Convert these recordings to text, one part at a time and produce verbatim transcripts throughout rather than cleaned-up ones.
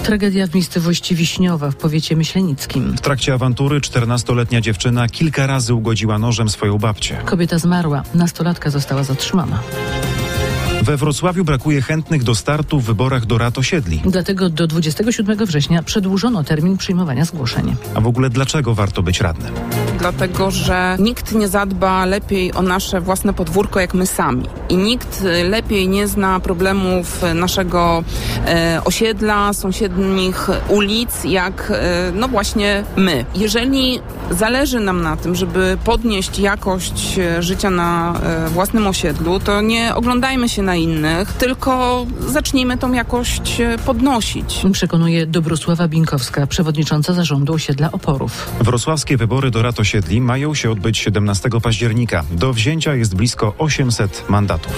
Tragedia w miejscowości Wiśniowa w powiecie myślenickim. W trakcie awantury czternastoletnia dziewczyna kilka razy ugodziła nożem swoją babcię. Kobieta zmarła, nastolatka została zatrzymana. We Wrocławiu brakuje chętnych do startu w wyborach do rad osiedli. Dlatego do dwudziestego siódmego września przedłużono termin przyjmowania zgłoszeń. A w ogóle dlaczego warto być radnym? Dlatego, że nikt nie zadba lepiej o nasze własne podwórko jak my sami. I nikt lepiej nie zna problemów naszego e, osiedla, sąsiednich ulic, jak e, no właśnie my. Jeżeli zależy nam na tym, żeby podnieść jakość życia na e, własnym osiedlu, to nie oglądajmy się na innych, tylko zacznijmy tą jakość podnosić. Przekonuje Dobrosława Binkowska, przewodnicząca zarządu osiedla Oporów. Wrocławskie wybory do rad osiedli mają się odbyć siedemnastego października. Do wzięcia jest blisko osiemset mandatów.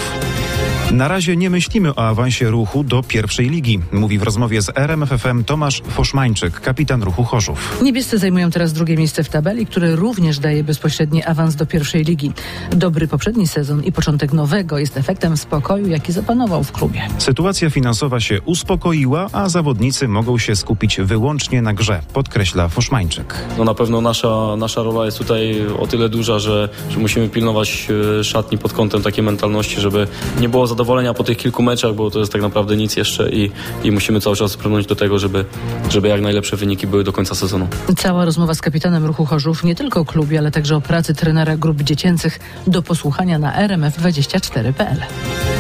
Na razie nie myślimy o awansie ruchu do pierwszej ligi, mówi w rozmowie z R M F F M Tomasz Foszmańczyk, kapitan ruchu Chorzów. Niebiescy zajmują teraz drugie miejsce w tabeli, które również daje bezpośredni awans do pierwszej ligi. Dobry poprzedni sezon i początek nowego jest efektem spokoju, jaki zapanował w klubie. Sytuacja finansowa się uspokoiła, a zawodnicy mogą się skupić wyłącznie na grze, podkreśla Foszmańczyk. No na pewno nasza, nasza rola jest tutaj o tyle duża, że, że musimy pilnować szatni pod kątem takiej mentalności, żeby nie było zadowolenia po tych kilku meczach, bo to jest tak naprawdę nic jeszcze i, i musimy cały czas brnąć do tego, żeby, żeby jak najlepsze wyniki były do końca sezonu. Cała rozmowa z kapitanem ruchu Chorzów nie tylko o klubie, ale także o pracy trenera grup dziecięcych do posłuchania na r m f dwadzieścia cztery kropka p l.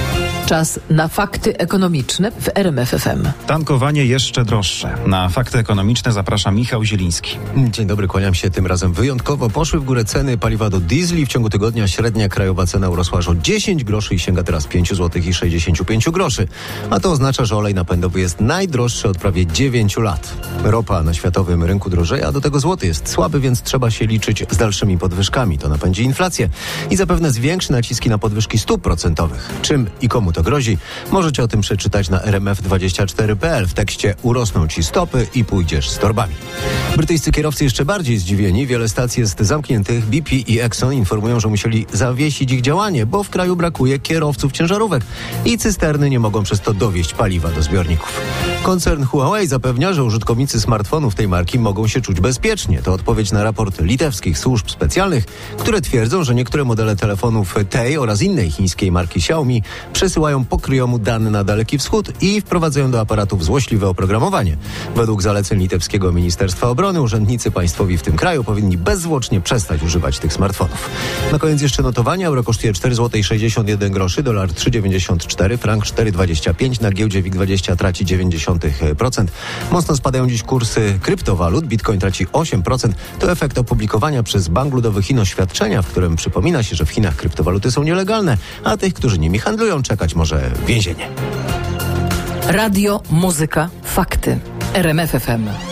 Czas na fakty ekonomiczne w R M F F M. Tankowanie jeszcze droższe. Na fakty ekonomiczne zaprasza Michał Zieliński. Dzień dobry, kłaniam się. Tym razem wyjątkowo poszły w górę ceny paliwa do diesli. W ciągu tygodnia średnia krajowa cena urosła aż o dziesięć groszy i sięga teraz pięć złotych i sześćdziesiąt pięć groszy. A to oznacza, że olej napędowy jest najdroższy od prawie dziewięciu lat. Ropa na światowym rynku drożeje, a do tego złoty jest słaby, więc trzeba się liczyć z dalszymi podwyżkami. To napędzi inflację i zapewne zwiększy naciski na podwyżki stóp procentowych. Czym i komu to grozi? Możecie o tym przeczytać na r m f dwadzieścia cztery kropka p l. W tekście urosną ci stopy i pójdziesz z torbami. Brytyjscy kierowcy jeszcze bardziej zdziwieni. Wiele stacji jest zamkniętych. B P i Exxon informują, że musieli zawiesić ich działanie, bo w kraju brakuje kierowców ciężarówek i cysterny nie mogą przez to dowieźć paliwa do zbiorników. Koncern Huawei zapewnia, że użytkownicy smartfonów tej marki mogą się czuć bezpiecznie. To odpowiedź na raport litewskich służb specjalnych, które twierdzą, że niektóre modele telefonów tej oraz innej chińskiej marki Xiaomi przesyłają po kryjomu dane na Daleki Wschód i wprowadzają do aparatów złośliwe oprogramowanie. Według zaleceń litewskiego Ministerstwa Obrony urzędnicy państwowi w tym kraju powinni bezzwłocznie przestać używać tych smartfonów. Na koniec jeszcze notowania. Euro kosztuje cztery złote i sześćdziesiąt jeden groszy, dolar trzy złote dziewięćdziesiąt cztery, frank cztery złote dwadzieścia pięć, na giełdzie WIG dwadzieścia traci dziewięćdziesiąt procent. Mocno spadają dziś kursy kryptowalut. Bitcoin traci osiem procent. To efekt opublikowania przez Bank Ludowy Chin oświadczenia, w którym przypomina się, że w Chinach kryptowaluty są nielegalne, a tych, którzy nimi handlują, czekać może więzienie. Radio, muzyka, fakty. R M F F M.